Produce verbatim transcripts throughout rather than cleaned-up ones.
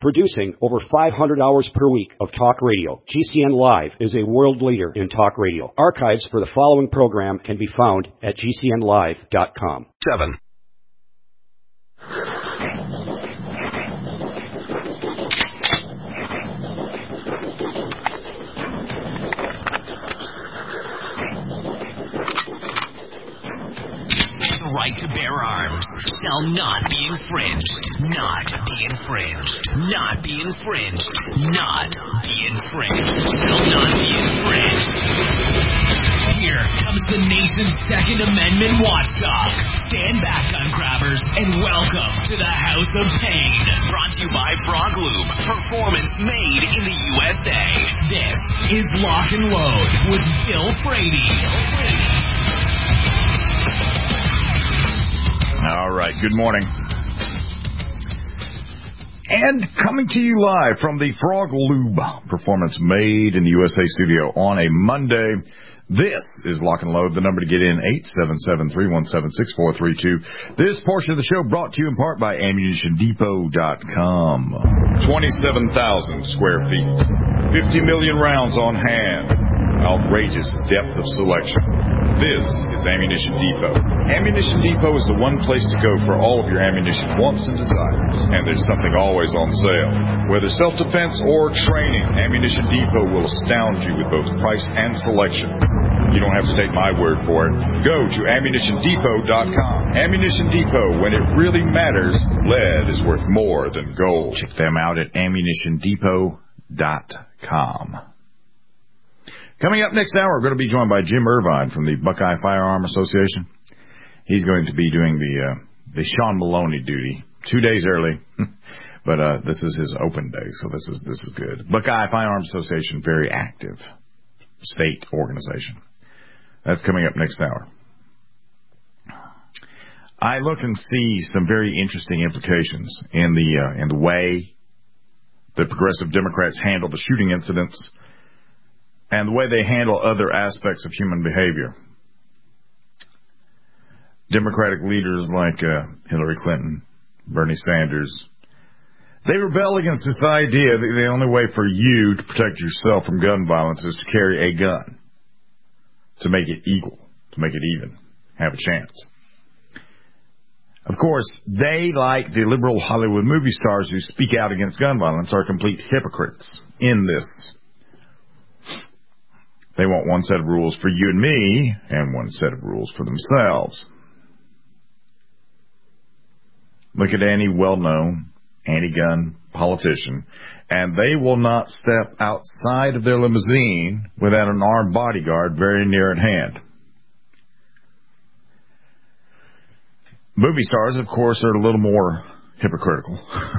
Producing over five hundred hours per week of talk radio, G C N Live is a world leader in talk radio. Archives for the following program can be found at G C N live dot com. Seven. Right to bear arms shall not be infringed, not be infringed, not be infringed, not be infringed, shall not be infringed. Here comes the nation's Second Amendment watchdog. Stand back, gun grabbers, and welcome to the House of Pain. Brought to you by Frog Lube, performance made in the U S A. This is Lock and Load with Bill Frady. Bill Frady. All right, good morning. And coming to you live from the Frog Lube Performance Made in the U S A studio on a Monday. This is Lock and Load. The number to get in, eight seven seven, three one seven, six four three two. This portion of the show brought to you in part by ammunition depot dot com. twenty-seven thousand square feet. fifty million rounds on hand. Outrageous depth of selection. This is Ammunition Depot. Ammunition Depot is the one place to go for all of your ammunition wants and desires. And there's something always on sale. Whether self-defense or training, Ammunition Depot will astound you with both price and selection. You don't have to take my word for it. Go to ammunition depot dot com. Ammunition Depot, when it really matters, lead is worth more than gold. Check them out at ammunition depot dot com. Coming up next hour, we're going to be joined by Jim Irvine from the Buckeye Firearm Association. He's going to be doing the uh, the Sean Maloney duty two days early, but uh, this is his open day, so this is this is good. Buckeye Firearm Association, very active state organization. That's coming up next hour. I look and see some very interesting implications in the uh, in the way the progressive Democrats handle the shooting incidents and the way they handle other aspects of human behavior. Democratic leaders like uh, Hillary Clinton, Bernie Sanders, they rebel against this idea that the only way for you to protect yourself from gun violence is to carry a gun, to make it equal, to make it even, have a chance. Of course, they, like the liberal Hollywood movie stars who speak out against gun violence, are complete hypocrites in this. They want one set of rules for you and me, and one set of rules for themselves. Look at any well-known anti-gun politician, and they will not step outside of their limousine without an armed bodyguard very near at hand. Movie stars, of course, are a little more hypocritical.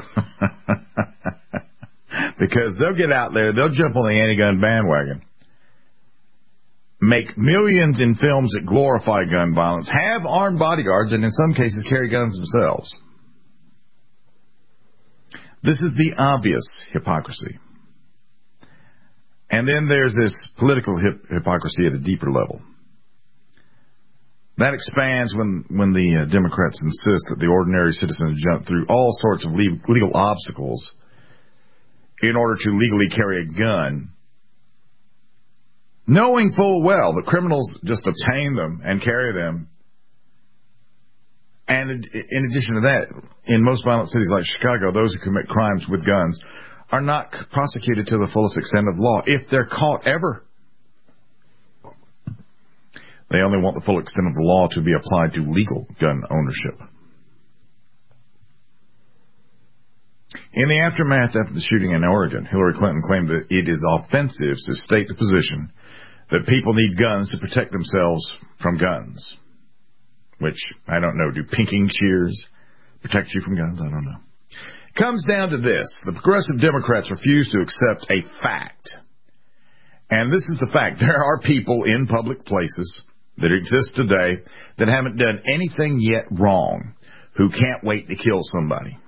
Because they'll get out there, they'll jump on the anti-gun bandwagon, make millions in films that glorify gun violence, have armed bodyguards, and in some cases carry guns themselves. This is the obvious hypocrisy. And then there's this political hip- hypocrisy at a deeper level. That expands when, when the uh, Democrats insist that the ordinary citizen jump through all sorts of le- legal obstacles in order to legally carry a gun, knowing full well that criminals just obtain them and carry them. And in addition to that, in most violent cities like Chicago, those who commit crimes with guns are not prosecuted to the fullest extent of the law, if they're caught ever. They only want the full extent of the law to be applied to legal gun ownership. In the aftermath of the shooting in Oregon, Hillary Clinton claimed that it is offensive to state the position that people need guns to protect themselves from guns. Which, I don't know, do pinking shears protect you from guns? I don't know. It comes down to this. The progressive Democrats refuse to accept a fact. And this is the fact. There are people in public places that exist today that haven't done anything yet wrong who can't wait to kill somebody.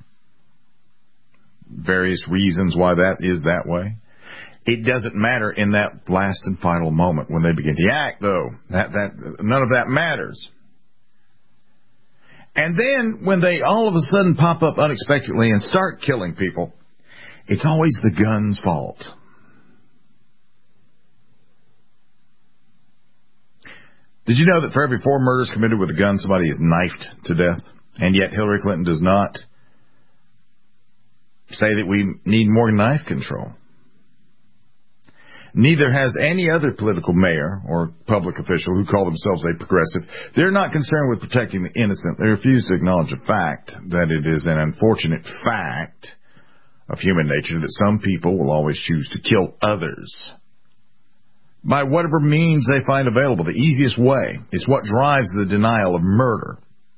Various reasons why that is that way. It doesn't matter in that last and final moment when they begin to act, though. That, that, none of that matters. And then when they all of a sudden pop up unexpectedly and start killing people, it's always the gun's fault. Did you know that for every four murders committed with a gun, somebody is knifed to death? And yet Hillary Clinton does not say that we need more knife control. Neither has any other political mayor or public official who call themselves a progressive. They're not concerned with protecting the innocent. They refuse to acknowledge the fact that it is an unfortunate fact of human nature that some people will always choose to kill others by whatever means they find available. The easiest way is what drives the denial of murder.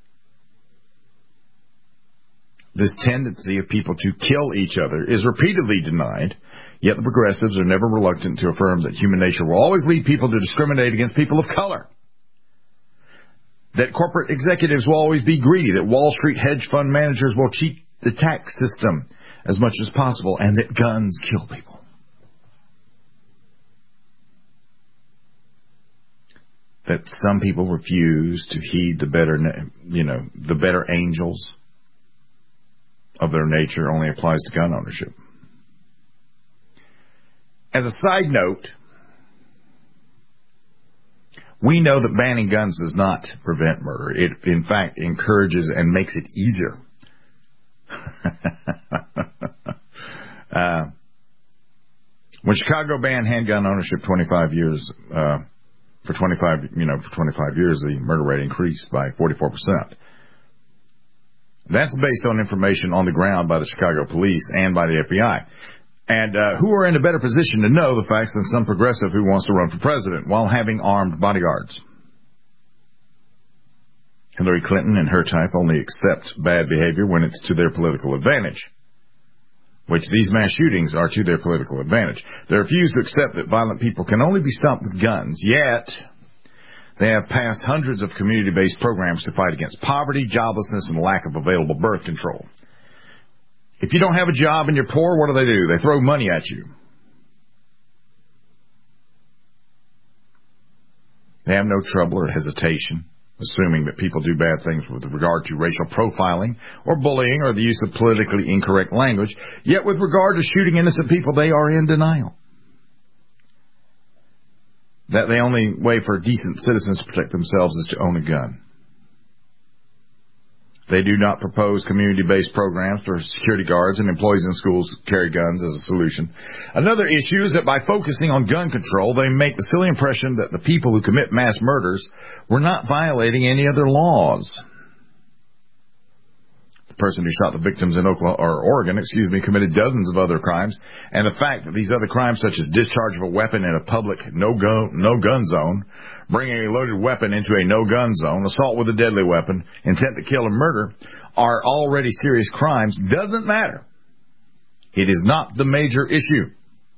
This tendency of people to kill each other is repeatedly denied, yet the progressives are never reluctant to affirm that human nature will always lead people to discriminate against people of color, that corporate executives will always be greedy, that Wall Street hedge fund managers will cheat the tax system as much as possible, and that guns kill people. That some people refuse to heed the better, you know, the better angels of their nature only applies to gun ownership. As a side note, we know that banning guns does not prevent murder. It, in fact, encourages and makes it easier. uh, when Chicago banned handgun ownership twenty-five years, uh, for twenty-five, you know, for twenty-five years, the murder rate increased by forty-four percent. That's based on information on the ground by the Chicago police and by the F B I. And uh, who are in a better position to know the facts than some progressive who wants to run for president while having armed bodyguards? Hillary Clinton and her type only accept bad behavior when it's to their political advantage, which these mass shootings are to their political advantage. They refuse to accept that violent people can only be stopped with guns, yet they have passed hundreds of community-based programs to fight against poverty, joblessness, and lack of available birth control. If you don't have a job and you're poor, what do they do? They throw money at you. They have no trouble or hesitation assuming that people do bad things with regard to racial profiling or bullying or the use of politically incorrect language. Yet with regard to shooting innocent people, they are in denial. That the only way for decent citizens to protect themselves is to own a gun. They do not propose community-based programs for security guards and employees in schools to carry guns as a solution. Another issue is that by focusing on gun control, they make the silly impression that the people who commit mass murders were not violating any other laws. The person who shot the victims in Oklahoma, or Oregon, excuse me, committed dozens of other crimes, and the fact that these other crimes, such as discharge of a weapon in a public no-go, no-gun zone, bringing a loaded weapon into a no-gun zone, assault with a deadly weapon, intent to kill and murder, are already serious crimes, doesn't matter. It is not the major issue.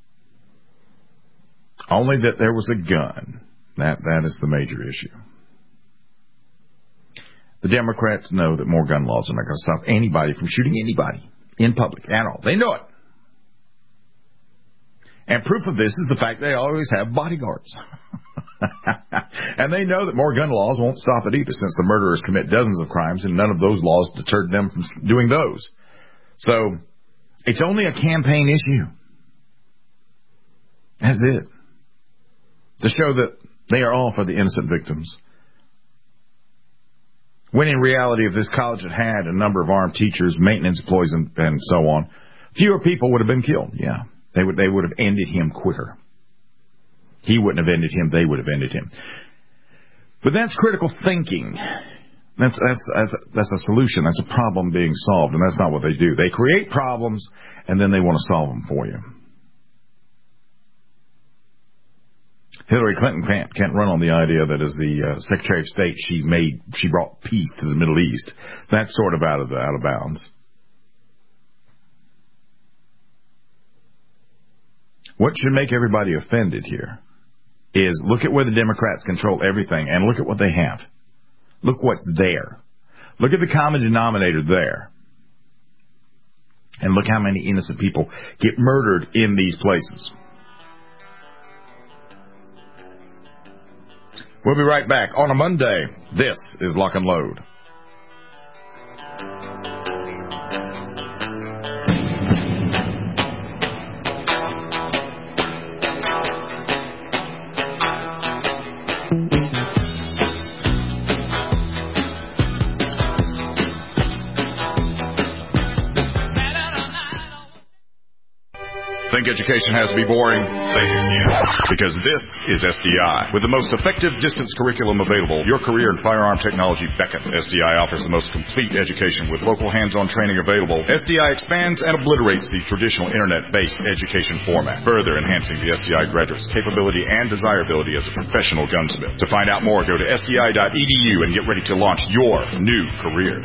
Only that there was a gun. That That is the major issue. The Democrats know that more gun laws are not going to stop anybody from shooting anybody in public at all. They know it. And proof of this is the fact they always have bodyguards. And they know that more gun laws won't stop it either, since the murderers commit dozens of crimes and none of those laws deterred them from doing those. So it's only a campaign issue. That's it. To show that they are all for the innocent victims. When in reality, if this college had had a number of armed teachers, maintenance employees, and, and so on, fewer people would have been killed. Yeah, they would they would have ended him quicker. He wouldn't have ended him. They would have ended him. But that's critical thinking. That's that's that's, that's a solution. That's a problem being solved, and that's not what they do. They create problems, and then they want to solve them for you. Hillary Clinton can't, can't run on the idea that as the uh, Secretary of State, she made, she brought peace to the Middle East. That's sort of out of the, out of bounds. What should make everybody offended here is look at where the Democrats control everything and look at what they have. Look what's there. Look at the common denominator there. And look how many innocent people get murdered in these places. We'll be right back on a Monday. This is Lock and Load. Think education has to be boring? Say it again. Because this is S D I. With the most effective distance curriculum available, your career in firearm technology beckons. S D I offers the most complete education with local hands-on training available. S D I expands and obliterates the traditional internet-based education format, further enhancing the S D I graduate's capability and desirability as a professional gunsmith. To find out more, go to S D I dot E D U and get ready to launch your new career.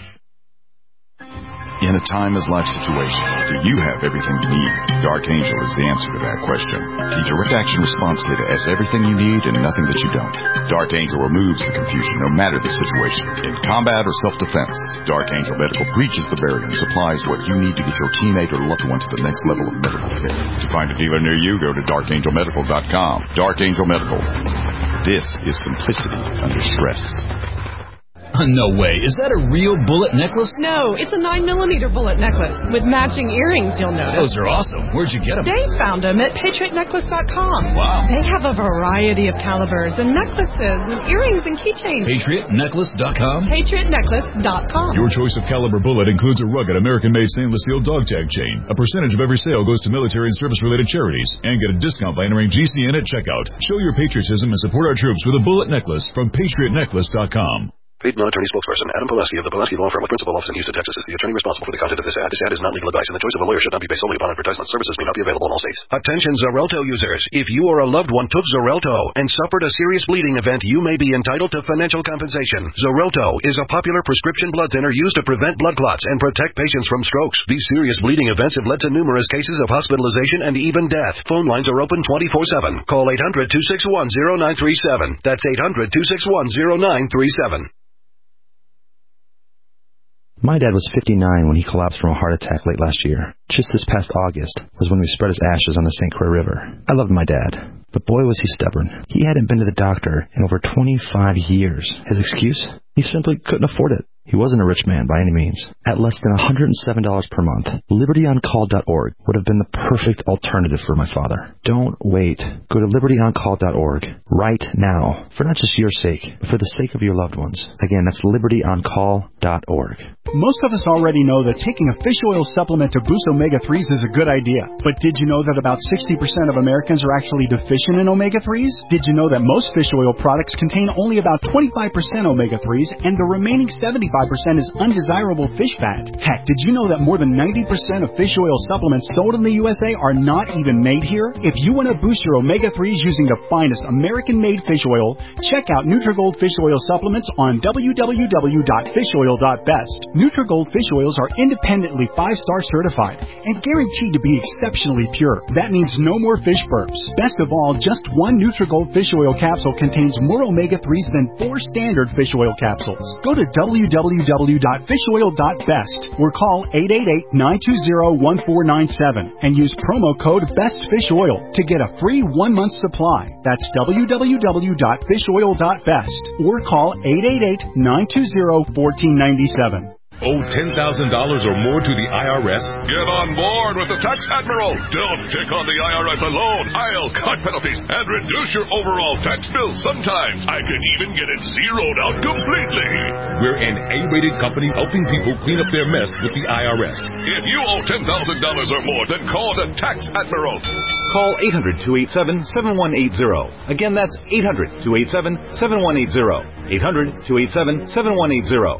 In a timeless life situation, do you have everything you need? Dark Angel is the answer to that question. The Direct Action Response Kit has everything you need and nothing that you don't. Dark Angel removes the confusion no matter the situation. In combat or self-defense, Dark Angel Medical breaches the barrier and supplies what you need to get your teammate or loved one to the next level of medical care. To find a dealer near you, go to dark angel medical dot com. Dark Angel Medical. This is simplicity under stress. No way. Is that a real bullet necklace? No, it's a nine millimeter bullet necklace with matching earrings, you'll notice. Those are awesome. Where'd you get them? Dave found them at patriot necklace dot com. Wow. They have a variety of calibers and necklaces and earrings and keychains. patriot necklace dot com? patriot necklace dot com. Your choice of caliber bullet includes a rugged American-made stainless steel dog tag chain. A percentage of every sale goes to military and service-related charities. And get a discount by entering G C N at checkout. Show your patriotism and support our troops with a bullet necklace from patriot necklace dot com. Paid non-attorney spokesperson Adam Pulaski of the Pulaski Law Firm with principal office in Houston, Texas is the attorney responsible for the content of this ad. This ad is not legal advice, and the choice of a lawyer should not be based solely upon advertisement. Services may not be available in all states. Attention Xarelto users. If you or a loved one took Xarelto and suffered a serious bleeding event, you may be entitled to financial compensation. Xarelto is a popular prescription blood thinner used to prevent blood clots and protect patients from strokes. These serious bleeding events have led to numerous cases of hospitalization and even death. Phone lines are open twenty-four seven. Call eight hundred, two six one, zero nine three seven. That's eight hundred, two six one, zero nine three seven. My dad was fifty-nine when he collapsed from a heart attack late last year. Just this past August was when we spread his ashes on the Saint Croix River. I loved my dad, but boy was he stubborn. He hadn't been to the doctor in over twenty-five years. His excuse? He simply couldn't afford it. He wasn't a rich man by any means. At less than one hundred seven dollars per month, liberty on call dot org would have been the perfect alternative for my father. Don't wait. Go to liberty on call dot org right now, for not just your sake, but for the sake of your loved ones. Again, that's liberty on call dot org. Most of us already know that taking a fish oil supplement to boost omega threes is a good idea. But did you know that about sixty percent of Americans are actually deficient in omega threes? Did you know that most fish oil products contain only about twenty-five percent omega threes and the remaining seventy-five percent is undesirable fish fat? Heck, did you know that more than ninety percent of fish oil supplements sold in the U S A are not even made here? If you want to boost your omega threes using the finest American-made fish oil, check out Nutrigold fish oil supplements on w w w dot fish oil dot best. Nutrigold fish oils are independently five-star certified and guaranteed to be exceptionally pure. That means no more fish burps. Best of all, just one Nutrigold fish oil capsule contains more omega threes than four standard fish oil capsules. Go to w w w dot fish oil dot best or call eight eight eight, nine two zero, one four nine seven and use promo code BESTFISHOIL to get a free one-month supply. That's w w w dot fish oil dot best or call eight eight eight, nine two zero, one four nine seven. Owe ten thousand dollars or more to the I R S? Get on board with the Tax Admiral. Don't take on the I R S alone. I'll cut penalties and reduce your overall tax bill. Sometimes I can even get it zeroed out completely. We're an A-rated company helping people clean up their mess with the I R S. If you owe ten thousand dollars or more, then call the Tax Admiral. Call eight hundred, two eight seven, seven one eight zero. Again, that's eight hundred, two eight seven, seven one eight zero. eight hundred, two eight seven, seven one eight zero.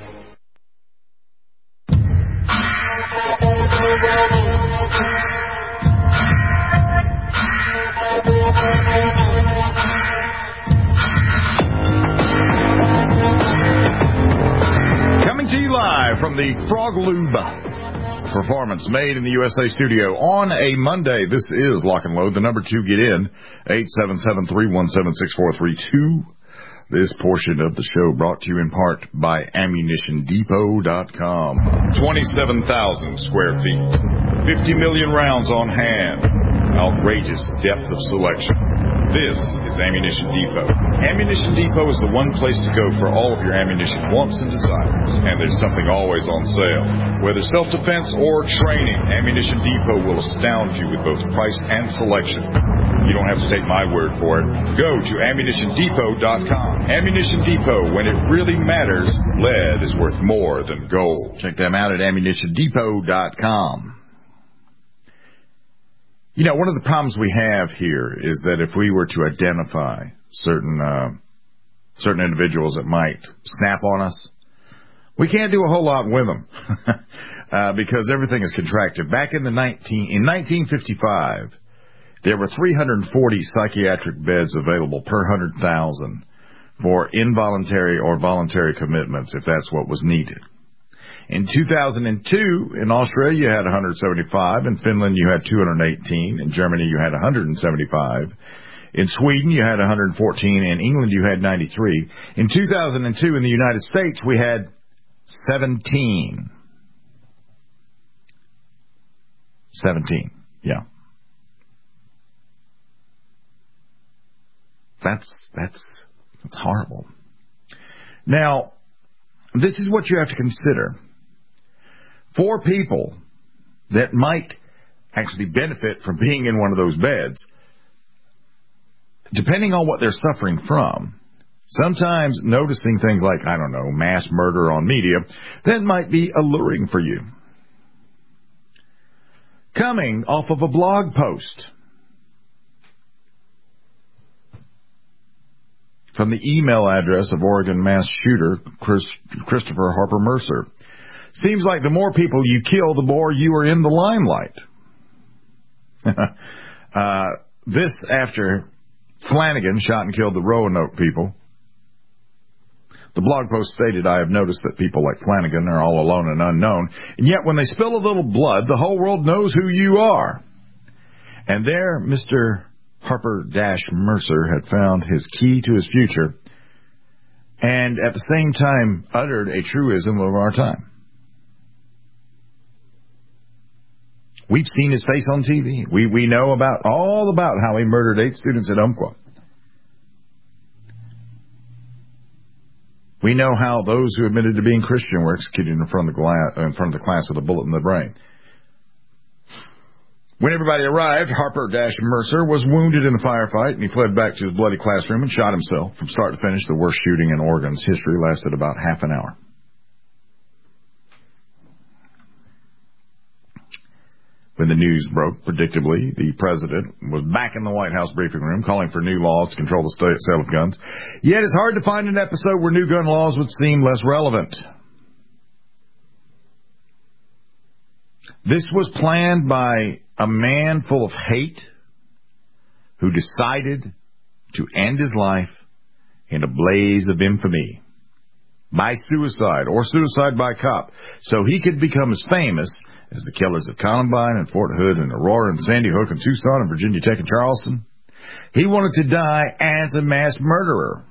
Coming to you live from the Frog Lube Performance Made in the U S A studio on a Monday. This is Lock and Load. The number to get in, eight seven seven, three one seven, six four three two. This portion of the show brought to you in part by ammunition depot dot com. twenty-seven thousand square feet. fifty million rounds on hand. Outrageous depth of selection. This is Ammunition Depot. Ammunition Depot is the one place to go for all of your ammunition wants and desires. And there's something always on sale. Whether self-defense or training, Ammunition Depot will astound you with both price and selection. You don't have to take my word for it. Go to ammunition depot dot com. Ammunition Depot, when it really matters, lead is worth more than gold. Check them out at ammunition depot dot com. You know, one of the problems we have here is that if we were to identify certain uh, certain individuals that might snap on us, we can't do a whole lot with them uh, because everything is contracted. Back in the nineteen in nineteen fifty-five, there were three hundred forty psychiatric beds available per one hundred thousand for involuntary or voluntary commitments, if that's what was needed. In two thousand two, in Australia, you had one hundred seventy-five. In Finland, you had two hundred eighteen. In Germany, you had one hundred seventy-five. In Sweden, you had one hundred fourteen. In England, you had ninety-three. In two thousand two, in the United States, we had seventeen. seventeen, yeah. That's, that's, that's horrible. Now, this is what you have to consider. For people that might actually benefit from being in one of those beds, depending on what they're suffering from, sometimes noticing things like, I don't know, mass murder on media, that might be alluring for you. Coming off of a blog post from the email address of Oregon mass shooter Chris, Christopher Harper Mercer. Seems like the more people you kill, the more you are in the limelight. uh, this after Flanagan shot and killed the Roanoke people. The blog post stated, I have noticed that people like Flanagan are all alone and unknown, and yet when they spill a little blood, the whole world knows who you are. And there, Mister Harper-Mercer had found his key to his future, and at the same time uttered a truism of our time. We've seen his face on T V. We we know about all about how he murdered eight students at Umpqua. We know how those who admitted to being Christian were executed in front of the glass, in front of the class with a bullet in the brain. When everybody arrived, Harper-Mercer was wounded in the firefight, and he fled back to his bloody classroom and shot himself. From start to finish, the worst shooting in Oregon's history lasted about half an hour. When the news broke, predictably, the president was back in the White House briefing room calling for new laws to control the sale of guns. Yet it's hard to find an episode where new gun laws would seem less relevant. This was planned by a man full of hate who decided to end his life in a blaze of infamy by suicide or suicide by cop so he could become as famous as the killers of Columbine and Fort Hood and Aurora and Sandy Hook and Tucson and Virginia Tech and Charleston. He wanted to die as a mass murderer.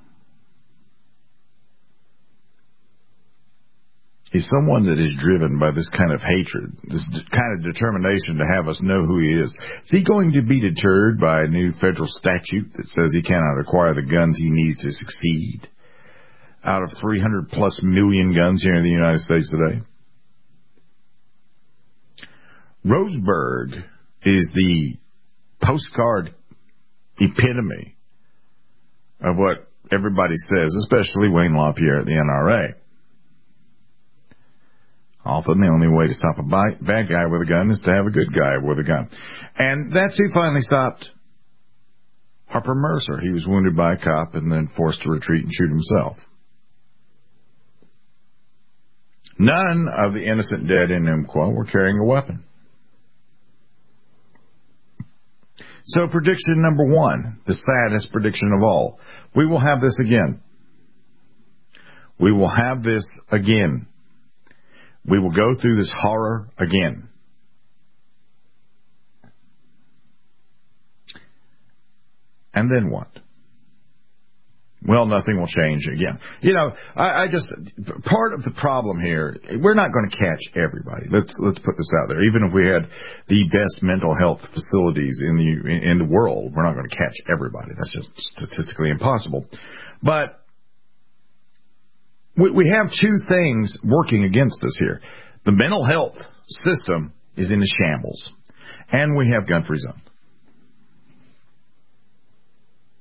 Is someone that is driven by this kind of hatred, this kind of determination to have us know who he is. Is he going to be deterred by a new federal statute that says he cannot acquire the guns he needs to succeed? Out of three hundred plus million guns here in the United States today. Roseburg is the postcard epitome of what everybody says, especially Wayne LaPierre at the N R A. Often the only way to stop a bad guy with a gun is to have a good guy with a gun. And that's who finally stopped Harper-Mercer. He was wounded by a cop and then forced to retreat and shoot himself. None of the innocent dead in Umpqua were carrying a weapon. So prediction number one, the saddest prediction of all. We will have this again. We will have this again. We will go through this horror again. And then what? Well, nothing will change again. You know, I, I just, part of the problem here, we're not going to catch everybody. Let's, let's put this out there. Even if we had the best mental health facilities in the, in the world, we're not going to catch everybody. That's just statistically impossible. But we, we have two things working against us here. The mental health system is in a shambles, and we have gun-free zone.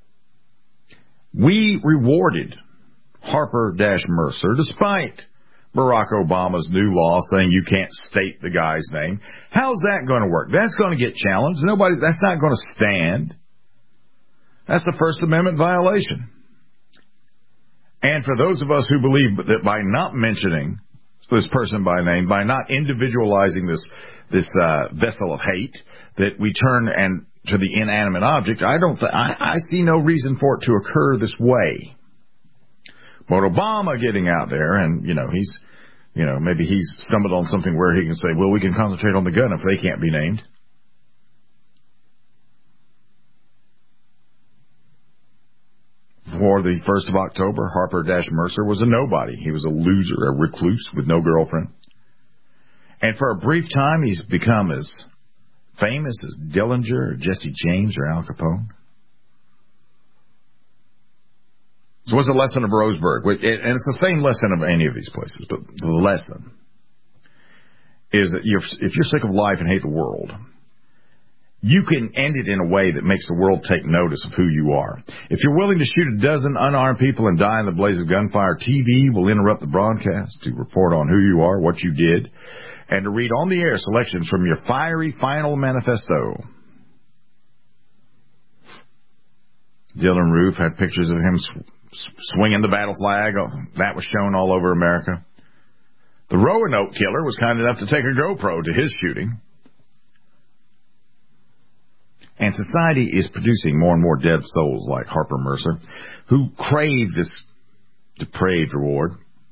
We rewarded Harper-Mercer, despite Barack Obama's new law saying you can't state the guy's name. How's that going to work? That's going to get challenged. Nobody, that's not going to stand. That's a First Amendment violation. And for those of us who believe that by not mentioning this person by name, by not individualizing this this uh, vessel of hate, that we turn and to the inanimate object, I don't. Th- I, I see no reason for it to occur this way. But Obama getting out there and you know he's, you know maybe he's stumbled on something where he can say, well, we can concentrate on the gun if they can't be named. For the first of October, Harper Dash Mercer was a nobody. He was a loser, a recluse with no girlfriend. And for a brief time, he's become as famous as Dillinger, or Jesse James, or Al Capone. So what's the lesson of Roseburg? And it's the same lesson of any of these places, but the lesson is that you're, if you're sick of life and hate the world, you can end it in a way that makes the world take notice of who you are. If you're willing to shoot a dozen unarmed people and die in the blaze of gunfire, T V will interrupt the broadcast to report on who you are, what you did, and to read on the air selections from your fiery final manifesto. Dylan Roof had pictures of him sw- swinging the battle flag. That was shown all over America. The Roanoke killer was kind enough to take a GoPro to his shooting. And society is producing more and more dead souls like Harper Mercer, who crave this depraved reward.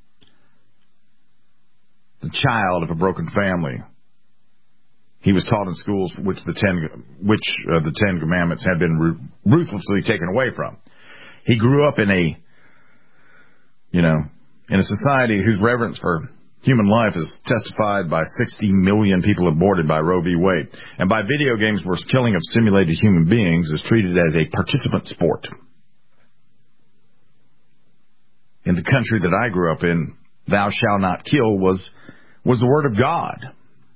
The child of a broken family. He was taught in schools which the ten, which uh, the Ten Commandments had been ru- ruthlessly taken away from. He grew up in a, you know, in a society whose reverence for human life is testified by sixty million people aborted by Roe v. Wade, and by video games where killing of simulated human beings is treated as a participant sport. In the country that I grew up in, thou shalt not kill was was the word of God.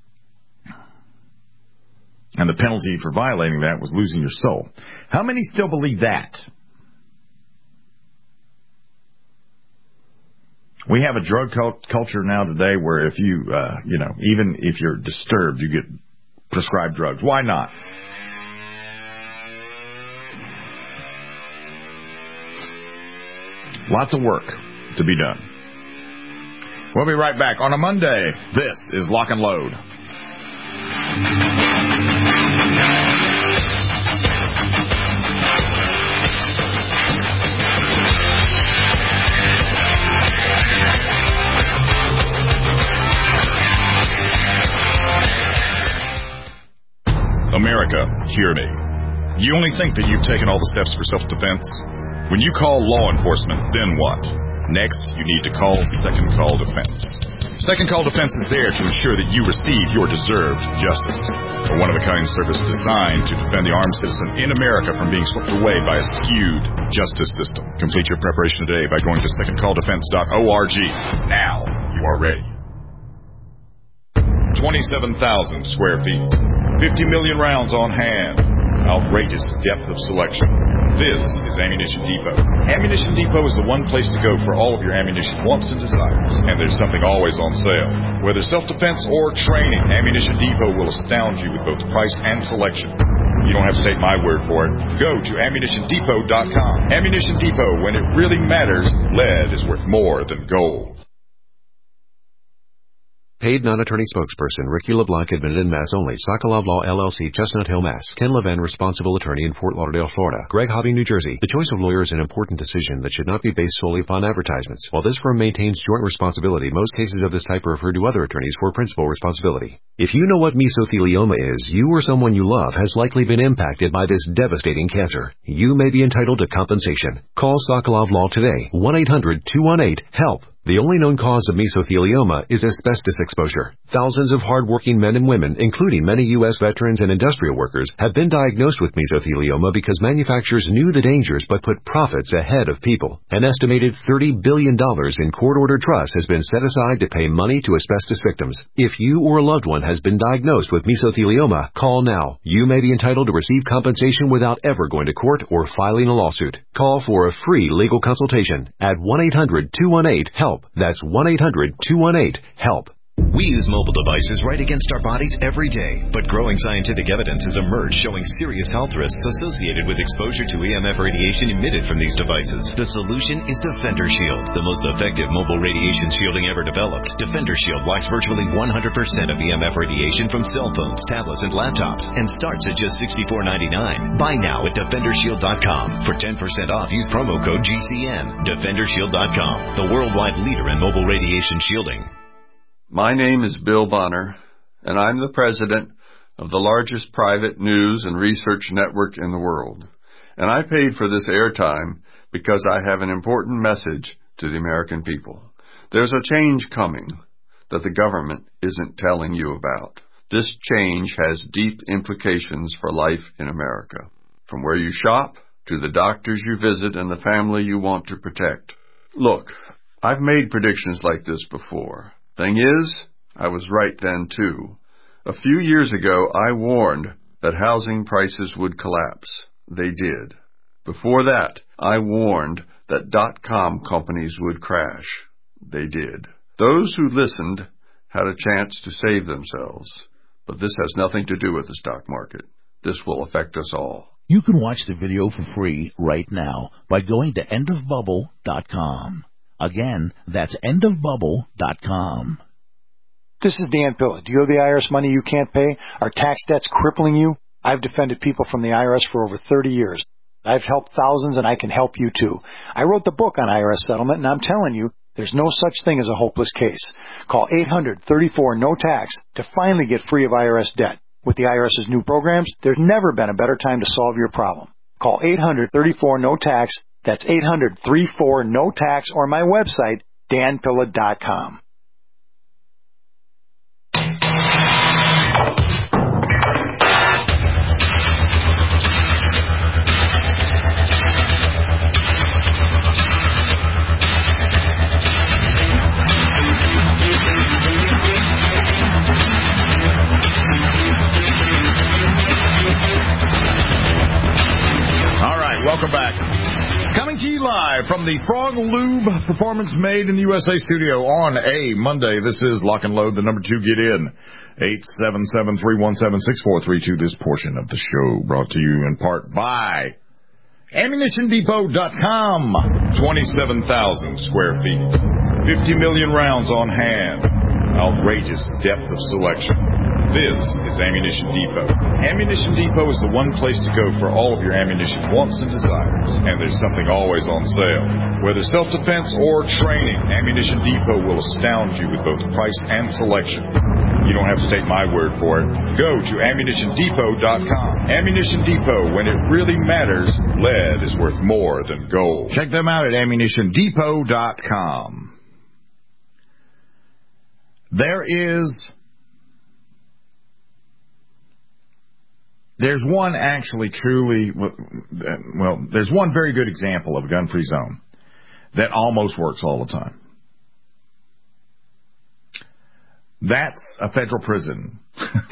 And the penalty for violating that was losing your soul. How many still believe that? We have a drug cult- culture now today where if you, uh, you know, even if you're disturbed, you get prescribed drugs. Why not? Lots of work to be done. We'll be right back on a Monday. This is Lock and Load. America, hear me. You only think that you've taken all the steps for self-defense? When you call law enforcement, then what? Next, you need to call Second Call Defense. Second Call Defense is there to ensure that you receive your deserved justice. A one-of-a-kind service designed to defend the armed citizen in America from being swept away by a skewed justice system. Complete your preparation today by going to second call defense dot org. Now you are ready. twenty-seven thousand square feet. fifty million rounds on hand. Outrageous depth of selection. This is Ammunition Depot. Ammunition Depot is the one place to go for all of your ammunition wants and desires. And there's something always on sale. Whether self-defense or training, Ammunition Depot will astound you with both price and selection. You don't have to take my word for it. Go to ammunition depot dot com. Ammunition Depot, when it really matters, lead is worth more than gold. Paid non-attorney spokesperson Ricky LeBlanc, admitted in Mass only. Sokolov Law, L L C, Chestnut Hill, Mass. Ken Levin, responsible attorney in Fort Lauderdale, Florida. Greg Hobby, New Jersey. The choice of lawyer is an important decision that should not be based solely upon advertisements. While this firm maintains joint responsibility, most cases of this type are referred to other attorneys for principal responsibility. If you know what mesothelioma is, you or someone you love has likely been impacted by this devastating cancer. You may be entitled to compensation. Call Sokolov Law today. one eight hundred two one eight HELP. The only known cause of mesothelioma is asbestos exposure. Thousands of hard-working men and women, including many U S veterans and industrial workers, have been diagnosed with mesothelioma because manufacturers knew the dangers but put profits ahead of people. An estimated thirty billion dollars in court-ordered trust has been set aside to pay money to asbestos victims. If you or a loved one has been diagnosed with mesothelioma, call now. You may be entitled to receive compensation without ever going to court or filing a lawsuit. Call for a free legal consultation at one eight hundred two one eight HELP. HELP. That's one eight hundred two one eight HELP. We use mobile devices right against our bodies every day, but growing scientific evidence has emerged showing serious health risks associated with exposure to E M F radiation emitted from these devices. The solution is Defender Shield, the most effective mobile radiation shielding ever developed. Defender Shield blocks virtually one hundred percent of E M F radiation from cell phones, tablets, and laptops, and starts at just sixty-four ninety-nine. Buy now at defender shield dot com. For ten percent off, use promo code G C N. defender shield dot com, the worldwide leader in mobile radiation shielding. My name is Bill Bonner, and I'm the president of the largest private news and research network in the world. And I paid for this airtime because I have an important message to the American people. There's a change coming that the government isn't telling you about. This change has deep implications for life in America, from where you shop to the doctors you visit and the family you want to protect. Look, I've made predictions like this before. Thing is, I was right then, too. A few years ago, I warned that housing prices would collapse. They did. Before that, I warned that dot-com companies would crash. They did. Those who listened had a chance to save themselves. But this has nothing to do with the stock market. This will affect us all. You can watch the video for free right now by going to end of bubble dot com. Again, that's end of bubble dot com. This is Dan Pilla. Do you have the I R S money you can't pay? Are tax debts crippling you? I've defended people from the I R S for over thirty years. I've helped thousands, and I can help you, too. I wrote the book on I R S settlement, and I'm telling you, there's no such thing as a hopeless case. Call eight hundred thirty-four no tax to finally get free of I R S debt. With the IRS's new programs, there's never been a better time to solve your problem. Call eight hundred thirty-four no tax. That's eight hundred thirty-four no tax, or my website, dan pilla dot com. All right, welcome back. Coming to you live from the Frog Lube Performance Made in the U S A studio on a Monday. This is Lock and Load, the number two get in, eight seven seven, three one seven, six four three two. This portion of the show brought to you in part by ammunition depot dot com. twenty-seven thousand square feet, fifty million rounds on hand, outrageous depth of selection. This is Ammunition Depot. Ammunition Depot is the one place to go for all of your ammunition wants and desires. And there's something always on sale. Whether self-defense or training, Ammunition Depot will astound you with both price and selection. You don't have to take my word for it. Go to ammunition depot dot com. Ammunition Depot, when it really matters, lead is worth more than gold. Check them out at ammunition depot dot com. There is... There's one actually truly, well, there's one very good example of a gun-free zone that almost works all the time. That's a federal prison.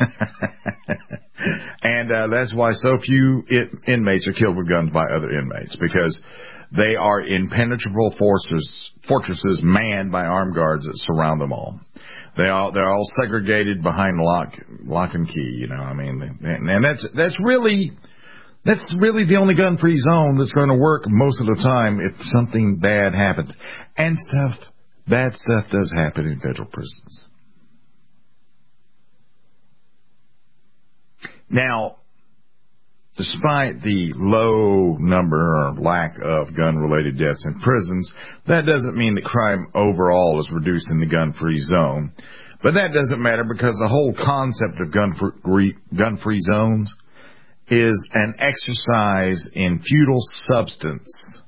And uh, that's why so few it, inmates are killed with guns by other inmates, because they are impenetrable forces, fortresses manned by armed guards that surround them all. They all they're all segregated behind lock lock and key, you know. I mean, and, and that's that's really that's really the only gun-free zone that's going to work most of the time if something bad happens. And stuff, bad stuff does happen in federal prisons. Now, despite the low number or lack of gun-related deaths in prisons, that doesn't mean that crime overall is reduced in the gun-free zone. But that doesn't matter, because the whole concept of gun-free, gun-free zones is an exercise in futile substance,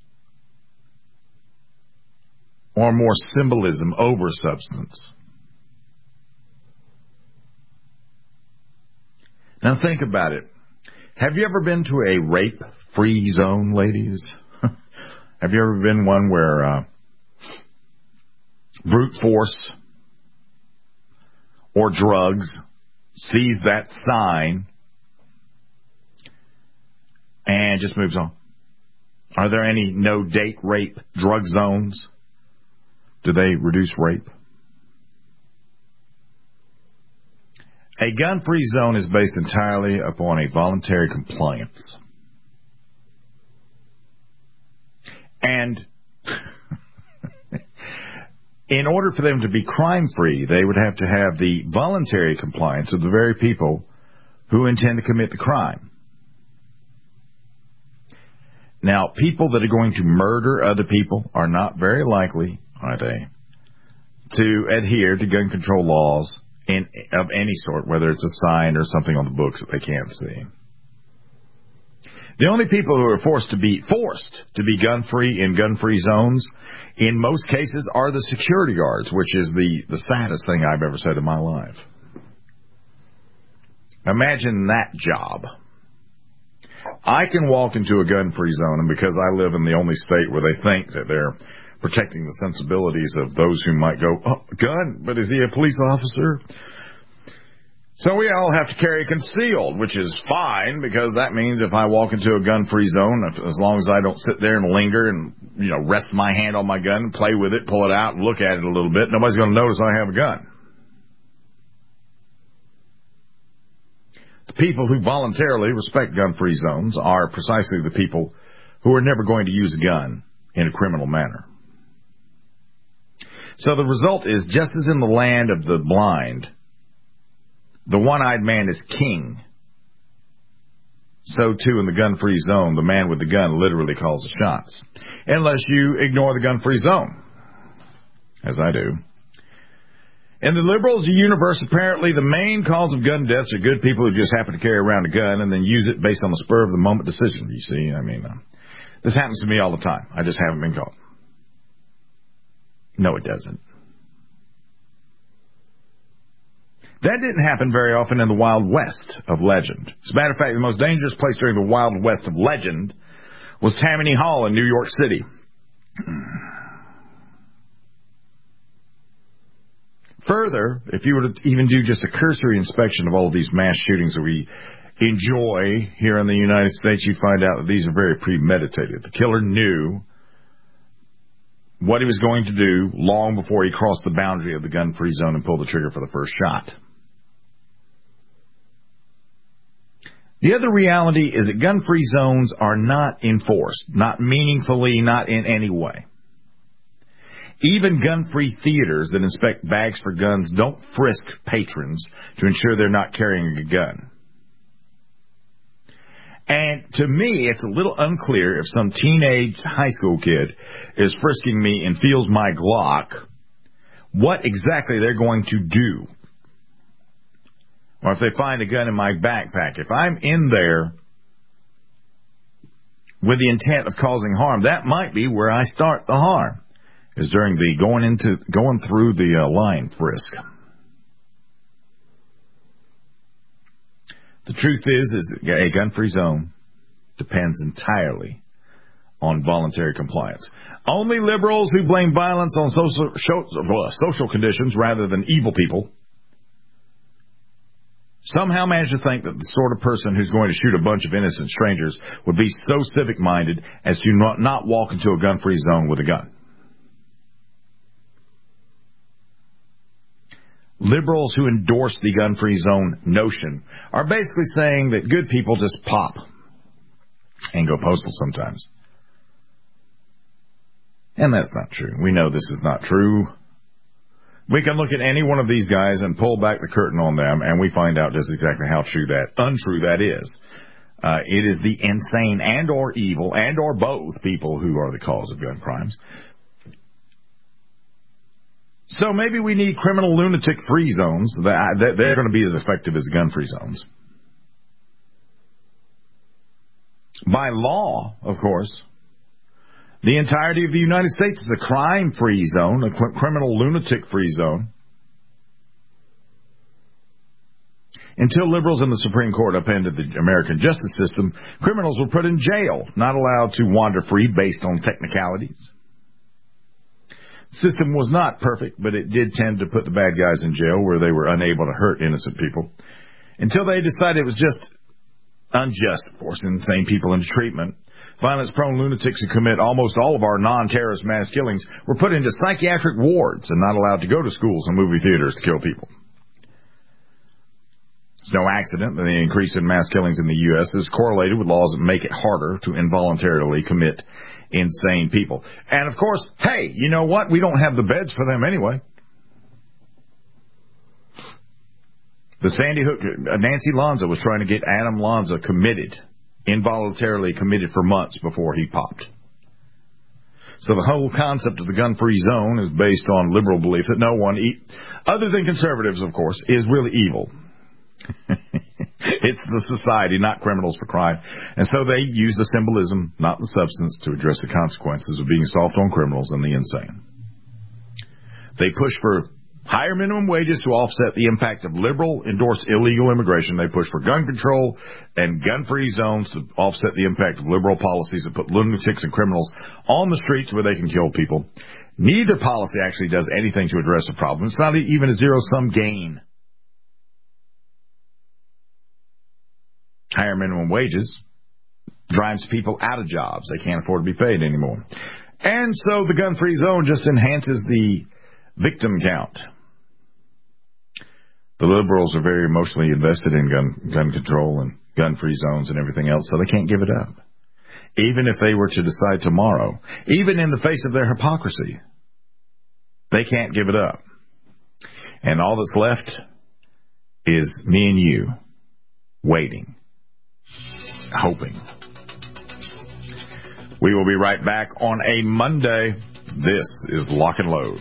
or more symbolism over substance. Now think about it. Have you ever been to a rape-free zone, ladies? Have you ever been one where uh, brute force or drugs sees that sign and just moves on? Are there any no-date rape drug zones? Do they reduce rape? A gun-free zone is based entirely upon a voluntary compliance. And in order for them to be crime-free, they would have to have the voluntary compliance of the very people who intend to commit the crime. Now, people that are going to murder other people are not very likely, are they, to adhere to gun control laws in, of any sort, whether it's a sign or something on the books that they can't see. The only people who are forced to be forced to be gun-free in gun-free zones, in most cases, are the security guards, which is the, the saddest thing I've ever said in my life. Imagine that job. I can walk into a gun-free zone, and because I live in the only state where they think that they're protecting the sensibilities of those who might go, oh, gun, but is he a police officer? So we all have to carry concealed, which is fine, because that means if I walk into a gun-free zone, if, as long as I don't sit there and linger and, you know, rest my hand on my gun, play with it, pull it out, and look at it a little bit, nobody's going to notice I have a gun. The people who voluntarily respect gun-free zones are precisely the people who are never going to use a gun in a criminal manner. So the result is, just as in the land of the blind, the one-eyed man is king, so too in the gun-free zone, the man with the gun literally calls the shots. Unless you ignore the gun-free zone, as I do. In the liberals' universe, apparently the main cause of gun deaths are good people who just happen to carry around a gun and then use it based on the spur-of-the-moment decision, you see. I mean, uh, this happens to me all the time. I just haven't been caught. No, it doesn't. That didn't happen very often in the Wild West of legend. As a matter of fact, the most dangerous place during the Wild West of legend was Tammany Hall in New York City. Further, if you were to even do just a cursory inspection of all of these mass shootings that we enjoy here in the United States, you'd find out that these are very premeditated. The killer knew what he was going to do long before he crossed the boundary of the gun-free zone and pulled the trigger for the first shot. The other reality is that gun-free zones are not enforced, not meaningfully, not in any way. Even gun-free theaters that inspect bags for guns don't frisk patrons to ensure they're not carrying a gun. And to me, it's a little unclear if some teenage high school kid is frisking me and feels my Glock, what exactly they're going to do. Or if they find a gun in my backpack. If I'm in there with the intent of causing harm, that might be where I start the harm, is during the going into going through the uh, line frisk. The truth is, is a gun-free zone depends entirely on voluntary compliance. Only liberals who blame violence on social, social conditions rather than evil people somehow manage to think that the sort of person who's going to shoot a bunch of innocent strangers would be so civic-minded as to not, not walk into a gun-free zone with a gun. Liberals who endorse the gun-free zone notion are basically saying that good people just pop and go postal sometimes. And that's not true. We know this is not true. We can look at any one of these guys and pull back the curtain on them, and we find out just exactly how true that, untrue that is. Uh, it is the insane and or evil and or both people who are the cause of gun crimes. So maybe we need criminal lunatic-free zones. That they're going to be as effective as gun-free zones. By law, of course, the entirety of the United States is a crime-free zone, a criminal lunatic-free zone. Until liberals in the Supreme Court upended the American justice system, criminals were put in jail, not allowed to wander free based on technicalities. The system was not perfect, but it did tend to put the bad guys in jail where they were unable to hurt innocent people, until they decided it was just unjust, of course, insane people into treatment Violence-prone lunatics who commit almost all of our non-terrorist mass killings were put into psychiatric wards and not allowed to go to schools and movie theaters to kill people. It's no accident that the increase in mass killings in the U S is correlated with laws that make it harder to involuntarily commit insane people. And, of course, hey, you know what? We don't have the beds for them anyway. The Sandy Hook, Nancy Lanza was trying to get Adam Lanza committed, involuntarily committed for months before he popped. So the whole concept of the gun-free zone is based on liberal belief that no one, other than conservatives, of course, is really evil. It's the society, not criminals for crime. And so they use the symbolism, not the substance, to address the consequences of being soft on criminals and the insane. They push for higher minimum wages to offset the impact of liberal-endorsed illegal immigration. They push for gun control and gun-free zones to offset the impact of liberal policies that put lunatics and criminals on the streets where they can kill people. Neither policy actually does anything to address the problem. It's not even a zero-sum gain. Higher minimum wages drives people out of jobs. They can't afford to be paid anymore. And so the gun-free zone just enhances the victim count. The liberals are very emotionally invested in gun gun control and gun-free zones and everything else, so they can't give it up. Even if they were to decide tomorrow, even in the face of their hypocrisy, they can't give it up. And all that's left is me and you waiting, hoping. We will be right back on a Monday. This is Lock and Load.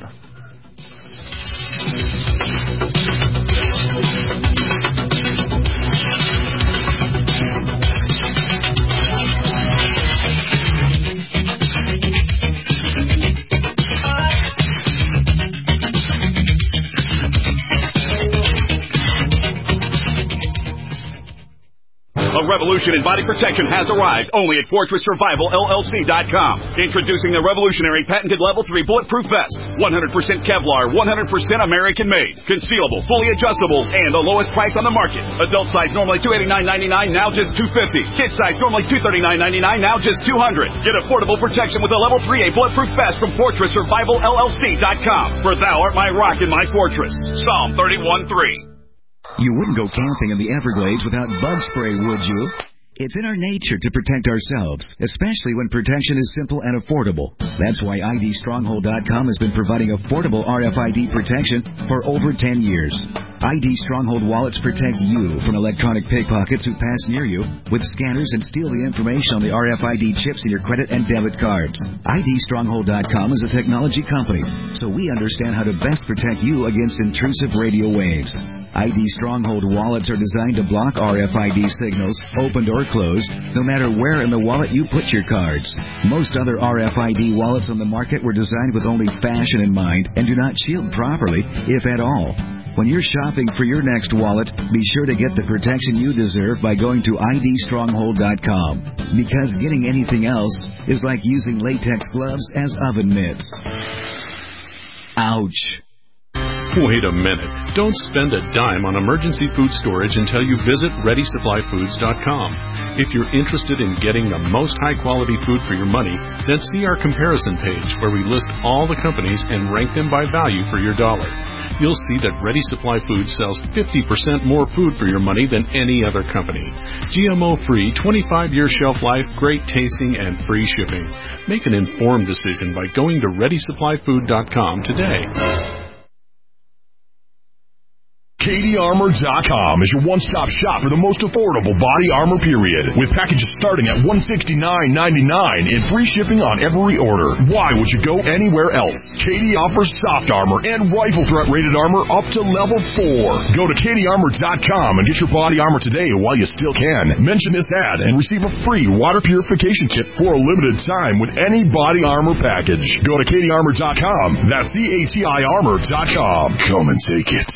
A revolution in body protection has arrived only at Fortress Survival L L C dot com. Introducing the revolutionary patented Level three Bulletproof Vest. one hundred percent Kevlar, one hundred percent American made. Concealable, fully adjustable, and the lowest price on the market. Adult size normally two hundred eighty-nine ninety-nine, now just two hundred fifty dollars. Kid size normally two hundred thirty-nine ninety-nine, now just two hundred dollars. Get affordable protection with a Level three A Bulletproof Vest from Fortress Survival L L C dot com. For thou art my rock and my fortress. Psalm thirty-one three. You wouldn't go camping in the Everglades without bug spray, would you? It's in our nature to protect ourselves, especially when protection is simple and affordable. That's why I D Stronghold dot com has been providing affordable R F I D protection for over ten years. I D Stronghold wallets protect you from electronic pickpockets who pass near you with scanners and steal the information on the R F I D chips in your credit and debit cards. I D Stronghold dot com is a technology company, so we understand how to best protect you against intrusive radio waves. I D Stronghold wallets are designed to block R F I D signals, opened or closed, no matter where in the wallet you put your cards. Most other R F I D wallets on the market were designed with only fashion in mind and do not shield properly, if at all. When you're shopping for your next wallet, be sure to get the protection you deserve by going to I D Stronghold dot com. Because getting anything else is like using latex gloves as oven mitts. Ouch. Wait a minute. Don't spend a dime on emergency food storage until you visit Ready Supply Foods dot com. If you're interested in getting the most high-quality food for your money, then see our comparison page where we list all the companies and rank them by value for your dollar. You'll see that Ready Supply Foods sells fifty percent more food for your money than any other company. G M O-free, twenty-five year shelf life, great tasting, and free shipping. Make an informed decision by going to Ready Supply Food dot com today. Katie Armor dot com is your one-stop shop for the most affordable body armor period. With packages starting at one hundred sixty-nine ninety-nine and free shipping on every order. Why would you go anywhere else? Katie offers soft armor and rifle threat rated armor up to level four. Go to Katie Armor dot com and get your body armor today while you still can. Mention this ad and receive a free water purification kit for a limited time with any body armor package. Go to Katie Armor dot com. That's C A T I Armor dot com. Come and take it.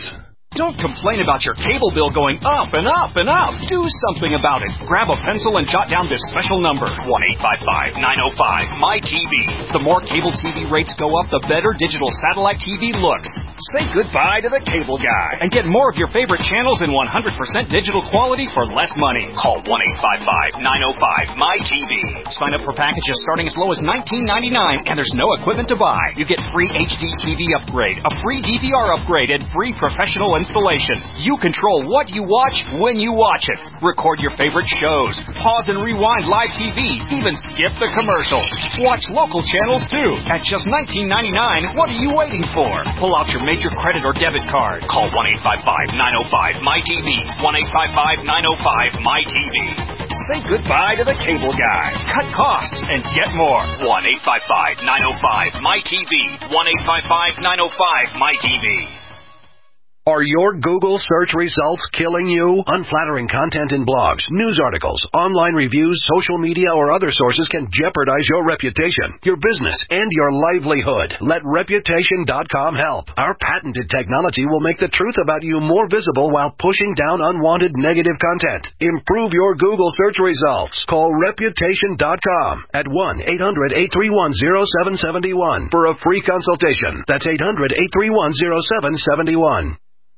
Don't complain about your cable bill going up and up and up. Do something about it. Grab a pencil and jot down this special number, one eight five five, nine oh five, M Y T V. The more cable T V rates go up, the better digital satellite T V looks. Say goodbye to the cable guy and get more of your favorite channels in one hundred percent digital quality for less money. Call one eight five five, nine oh five, M Y T V. Sign up for packages starting as low as nineteen ninety-nine, and there's no equipment to buy. You get free H D T V upgrade, a free D V R upgrade, and free professional installation. You control what you watch when you watch it. Record your favorite shows. Pause and rewind live T V. Even skip the commercials. Watch local channels too. At just nineteen ninety-nine, what are you waiting for? Pull out your major credit or debit card. Call one eight five five, nine oh five, M Y T V. one eight five five, nine oh five, M Y T V. Say goodbye to the cable guy. Cut costs and get more. one eight five five, nine oh five, M Y T V. one eight five five, nine oh five, M Y T V. Are your Google search results killing you? Unflattering content in blogs, news articles, online reviews, social media, or other sources can jeopardize your reputation, your business, and your livelihood. Let Reputation dot com help. Our patented technology will make the truth about you more visible while pushing down unwanted negative content. Improve your Google search results. Call Reputation dot com at one eight hundred, eight three one, oh seven seven one for a free consultation. That's eight hundred, eight three one, oh seven seven one.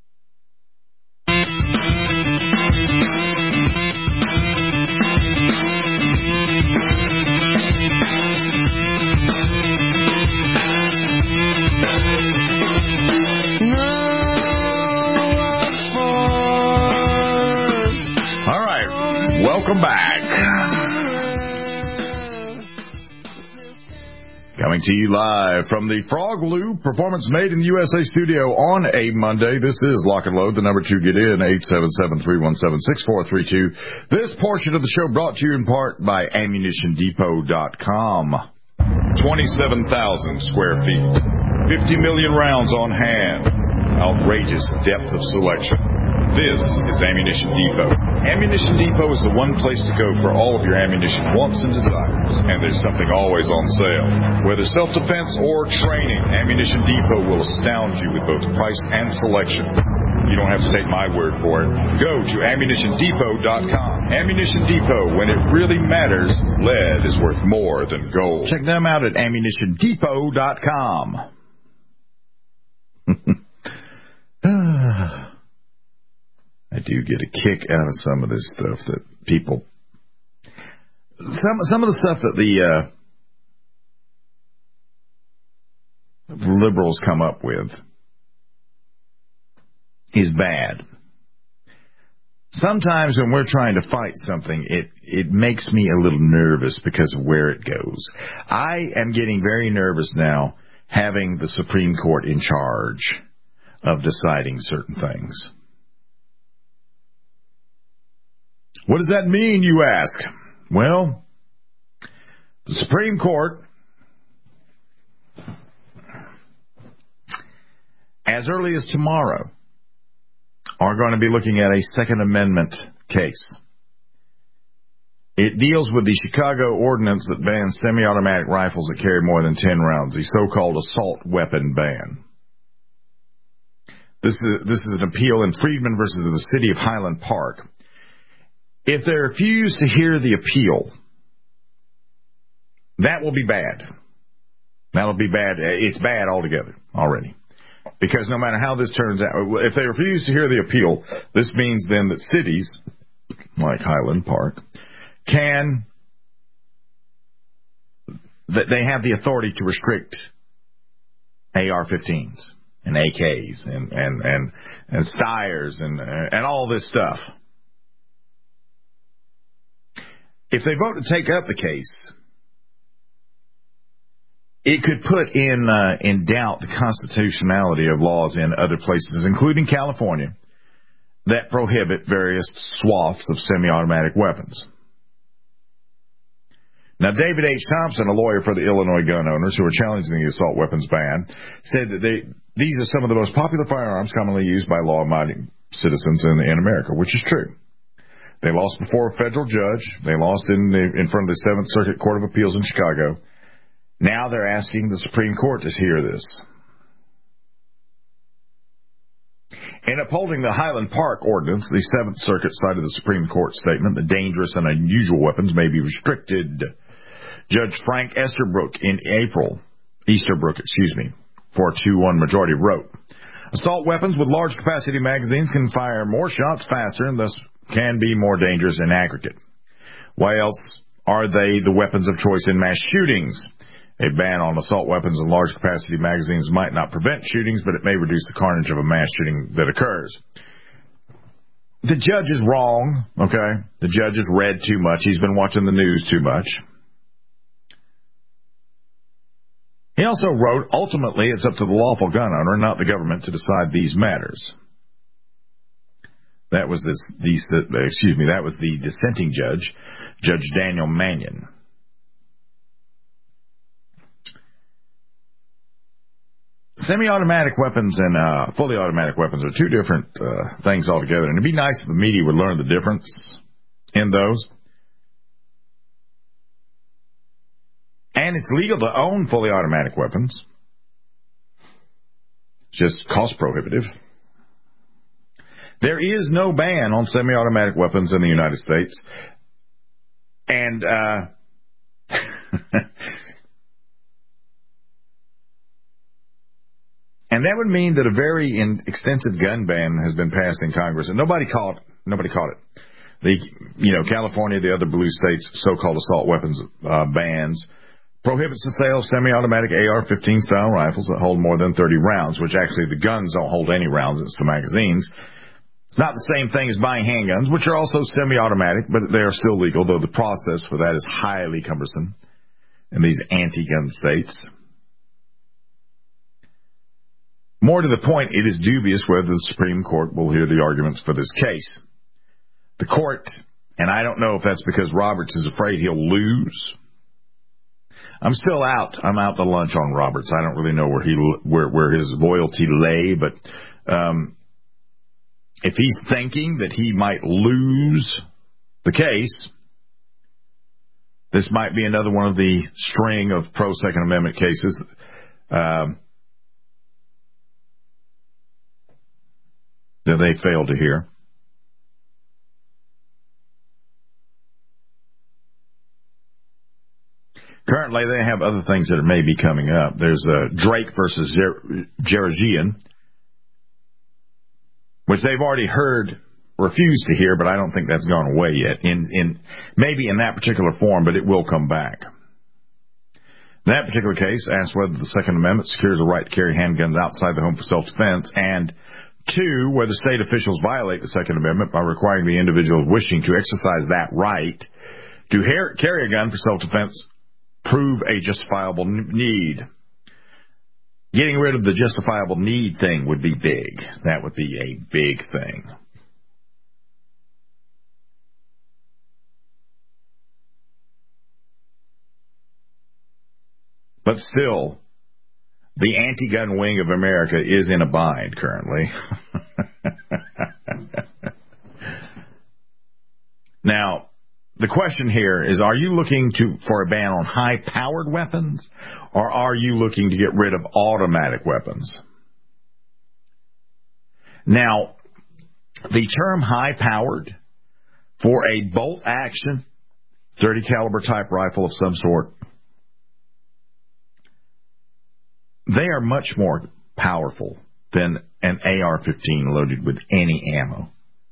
Welcome back. Coming to you live from the Frog Loop Performance Made in the U S A studio on a Monday. This is Lock and Load. The number to get in, eight seven seven, three one seven, six four three two. This portion of the show brought to you in part by ammunition depot dot com. twenty-seven thousand square feet. fifty million rounds on hand. Outrageous depth of selection. This is Ammunition Depot. Ammunition Depot is the one place to go for all of your ammunition wants and desires. And there's something always on sale. Whether self-defense or training, Ammunition Depot will astound you with both price and selection. You don't have to take my word for it. Go to ammunition depot dot com. Ammunition Depot, when it really matters, lead is worth more than gold. Check them out at ammunition depot dot com. I do get a kick out of some of this stuff that people, some some of the stuff that the uh, liberals come up with is bad. Sometimes when we're trying to fight something, it, it makes me a little nervous because of where it goes. I am getting very nervous now having the Supreme Court in charge of deciding certain things. What does that mean, you ask? Well, the Supreme Court, as early as tomorrow, are going to be looking at a Second Amendment case. It deals with the Chicago ordinance that bans semi-automatic rifles that carry more than ten rounds, the so-called assault weapon ban. This is, this is an appeal in Friedman versus the City of Highland Park. If they refuse to hear the appeal, that will be bad. That'll be bad. It's bad altogether already. Because no matter how this turns out, if they refuse to hear the appeal, this means then that cities, like Highland Park, can, that they have the authority to restrict A R fifteens and A Ks and, and, and, and Steyrs and, and all this stuff. If they vote to take up the case, it could put in uh, in doubt the constitutionality of laws in other places, including California, that prohibit various swaths of semi-automatic weapons. Now, David H. Thompson, a lawyer for the Illinois gun owners who are challenging the assault weapons ban, said that they, these are some of the most popular firearms commonly used by law-abiding citizens in, in America, which is true. They lost before a federal judge. They lost in the, in front of the Seventh Circuit Court of Appeals in Chicago. Now they're asking the Supreme Court to hear this. In a upholding the Highland Park Ordinance, the Seventh Circuit cited the Supreme Court statement that dangerous and unusual weapons may be restricted. Judge Frank Easterbrook in April, Easterbrook, excuse me, for a two one majority wrote, assault weapons with large capacity magazines can fire more shots faster and thus can be more dangerous in aggregate. Why else are they the weapons of choice in mass shootings? A ban on assault weapons and large capacity magazines might not prevent shootings, but it may reduce the carnage of a mass shooting that occurs. The judge is wrong, okay? The judge has read too much. He's been watching the news too much. He also wrote, ultimately, it's up to the lawful gun owner, not the government, to decide these matters. That was this, excuse me, that was the dissenting judge, Judge Daniel Mannion. Semi-automatic weapons and uh, fully automatic weapons are two different uh, things altogether, and it'd be nice if the media would learn the difference in those. And it's legal to own fully automatic weapons. It's just cost prohibitive. There is no ban on semi-automatic weapons in the United States. And, uh, and that would mean that a very in, extensive gun ban has been passed in Congress, and nobody caught, nobody caught it. The, you know, California, the other blue states' so-called assault weapons uh, bans prohibits the sale of semi-automatic A R fifteen style rifles that hold more than thirty rounds, which actually the guns don't hold any rounds, it's the magazines. It's not the same thing as buying handguns, which are also semi-automatic, but they are still legal, though the process for that is highly cumbersome in these anti-gun states. More to the point, it is dubious whether the Supreme Court will hear the arguments for this case. The court, and I don't know if that's because Roberts is afraid he'll lose. I'm still out. I'm out to lunch on Roberts. I don't really know where he where where his loyalty lay, but um, if he's thinking that he might lose the case, this might be another one of the string of pro-Second Amendment cases um, that they failed to hear. Currently, they have other things that may be coming up. There's uh, Drake versus Jer- Jeragian, which they've already heard, refused to hear, but I don't think that's gone away yet. In, in maybe in that particular form, but it will come back. That particular case asks whether the Second Amendment secures a right to carry handguns outside the home for self-defense, and two, whether state officials violate the Second Amendment by requiring the individual wishing to exercise that right to ha- carry a gun for self-defense prove a justifiable need. Getting rid of the justifiable need thing would be big. That would be a big thing. But still, the anti-gun wing of America is in a bind currently. Now, the question here is, are you looking to for a ban on high-powered weapons, or are you looking to get rid of automatic weapons? Now, the term high-powered for a bolt-action thirty caliber type rifle of some sort, they are much more powerful than an A R fifteen loaded with any ammo.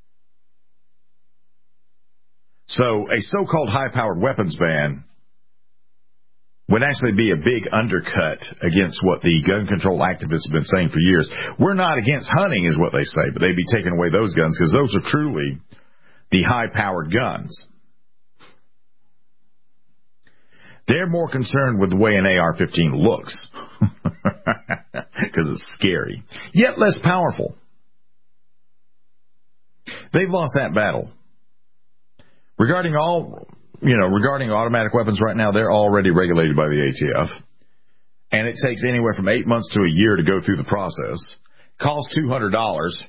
So a so-called high-powered weapons ban would actually be a big undercut against what the gun control activists have been saying for years. We're not against hunting, is what they say, but they'd be taking away those guns because those are truly the high-powered guns. They're more concerned with the way an A R fifteen looks because it's scary, yet less powerful. They've lost that battle. Regarding all, you know, regarding automatic weapons right now, they're already regulated by the A T F. And it takes anywhere from eight months to a year to go through the process. Costs two hundred dollars.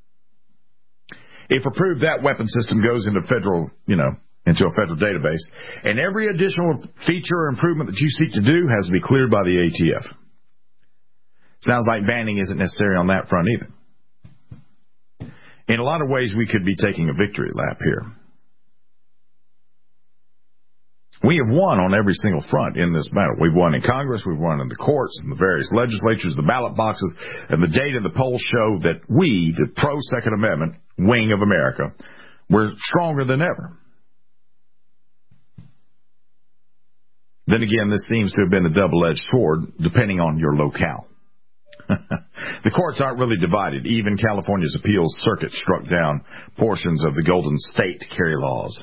If approved, that weapon system goes into federal, you know, into a federal database. And every additional feature or improvement that you seek to do has to be cleared by the A T F. Sounds like banning isn't necessary on that front either. In a lot of ways, we could be taking a victory lap here. We have won on every single front in this battle. We've won in Congress, we've won in the courts, in the various legislatures, the ballot boxes, and the data, the polls show that we, the pro-Second Amendment wing of America, we're stronger than ever. Then again, this seems to have been a double-edged sword, depending on your locale. The courts aren't really divided. Even California's appeals circuit struck down portions of the Golden State carry laws.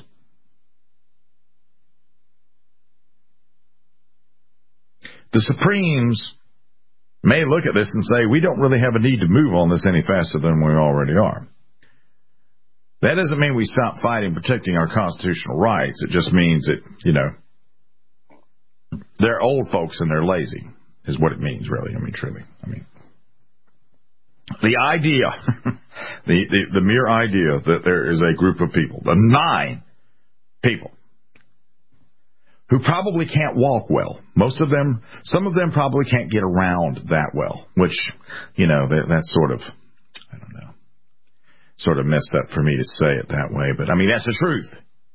The Supremes may look at this and say, we don't really have a need to move on this any faster than we already are. That doesn't mean we stop fighting, protecting our constitutional rights. It just means that, you know, they're old folks and they're lazy, is what it means, really. I mean, truly. I mean, the idea, the, the, the mere idea that there is a group of people, the nine people, who probably can't walk well. Most of them, some of them probably can't get around that well, which, you know, that, that's sort of, I don't know, sort of messed up for me to say it that way, but I mean, that's the truth.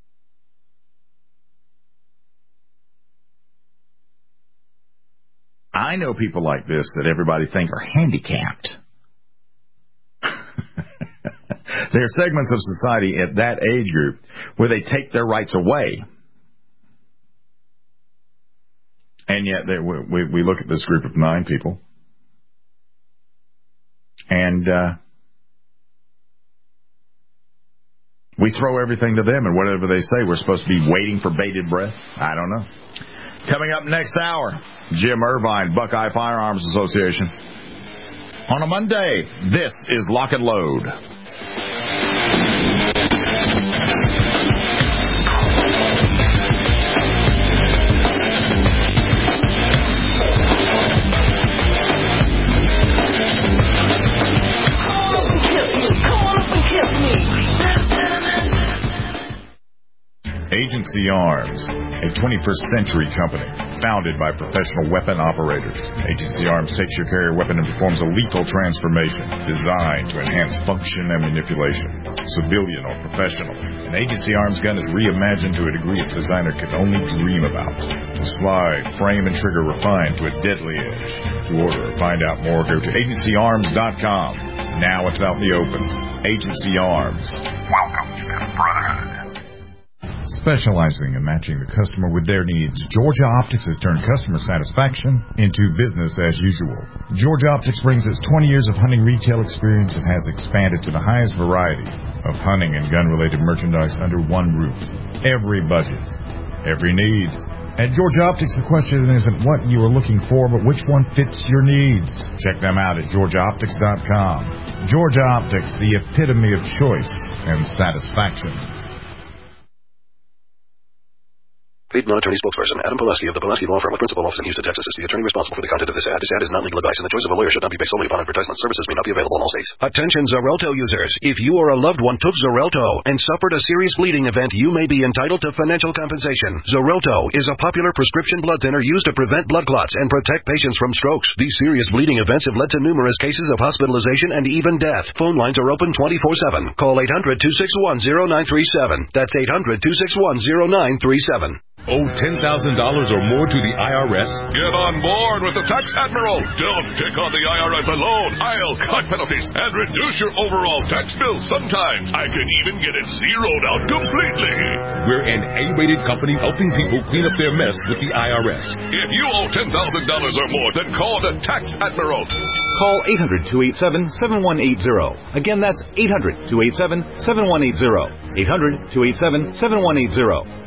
I know people like this that everybody think are handicapped. There are segments of society at that age group where they take their rights away. And yet they, we, we look at this group of nine people, and uh, we throw everything to them, and whatever they say, we're supposed to be waiting for bated breath? I don't know. Coming up next hour, Jim Irvine, Buckeye Firearms Association. On a Monday, this is Lock and Load. Agency Arms, a twenty-first century company founded by professional weapon operators. Agency Arms takes your carrier weapon and performs a lethal transformation designed to enhance function and manipulation, civilian or professional. An Agency Arms gun is reimagined to a degree its designer could only dream about. The slide, frame, and trigger refined to a deadly edge. To order or find out more, go to agency arms dot com. Now it's out in the open. Agency Arms. Welcome to the Brotherhood. Specializing in matching the customer with their needs, Georgia Optics has turned customer satisfaction into business as usual. Georgia Optics brings its twenty years of hunting retail experience and has expanded to the highest variety of hunting and gun-related merchandise under one roof. Every budget, every need. At Georgia Optics, the question isn't what you are looking for, but which one fits your needs. Check them out at georgia optics dot com. Georgia Optics, the epitome of choice and satisfaction. Paid non-attorney spokesperson Adam Pulaski of the Pulaski Law Firm with principal office in Houston, Texas, is the attorney responsible for the content of this ad. This ad is not legal advice, and the choice of a lawyer should not be based solely upon advertisement. Services may not be available in all states. Attention Xarelto users. If you or a loved one took Xarelto and suffered a serious bleeding event, you may be entitled to financial compensation. Xarelto is a popular prescription blood thinner used to prevent blood clots and protect patients from strokes. These serious bleeding events have led to numerous cases of hospitalization and even death. Phone lines are open twenty-four seven. Call eight hundred, two six one, zero nine three seven. That's eight hundred, two six one, zero nine three seven. Owe ten thousand dollars or more to the I R S? Get on board with the Tax Admiral. Don't take on the I R S alone. I'll cut penalties and reduce your overall tax bill. Sometimes I can even get it zeroed out completely. We're an A-rated company helping people clean up their mess with the I R S. If you owe ten thousand dollars or more, then call the Tax Admiral. Call eight hundred, two eight seven, seven one eight zero. Again, that's eight hundred, two eight seven, seven one eight zero. eight hundred, two eight seven, seven one eight zero.